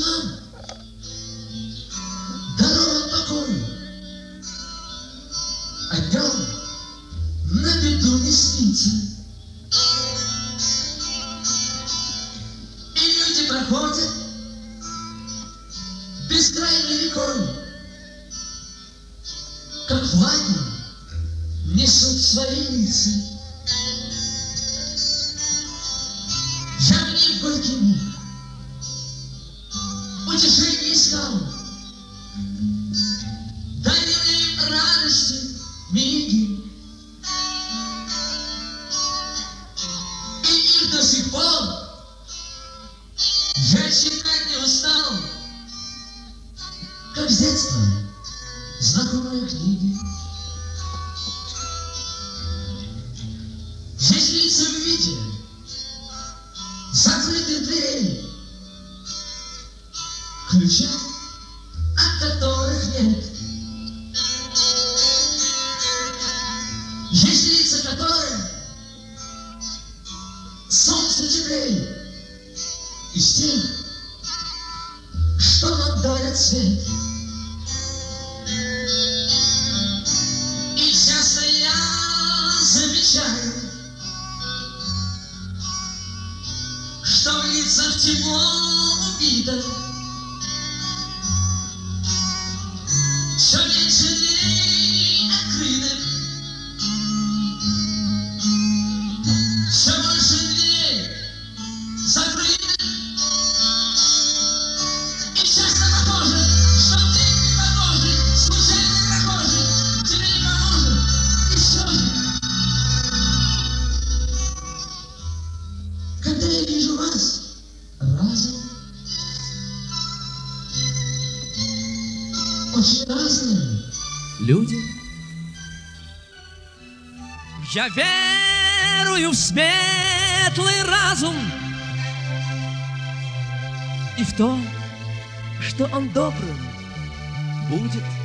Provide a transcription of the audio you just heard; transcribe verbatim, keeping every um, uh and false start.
нам дарован покой, а днем на беду не спится. И люди проходят бескрайней рекой, как флаги несут свои лица. Я в них горький миг утешение искал, дали мне радости миги, и их до сих пор я читать не устал, как с детства знакомые книги. Здесь лица в виде закрытых дверей, ключа от которых нет. Есть лица, которые солнце теплей из тех, что нам дарят свет. И часто я замечаю, что в лицах тепло убито, все меньше дверей открытых, все больше дверей закрытых. И часто похоже, что ты не похожий, случайный прохожий тебе не поможет. И все же, когда я вижу вас разом, очень разные люди. Я верую в светлый разум и в то, что он добрым будет.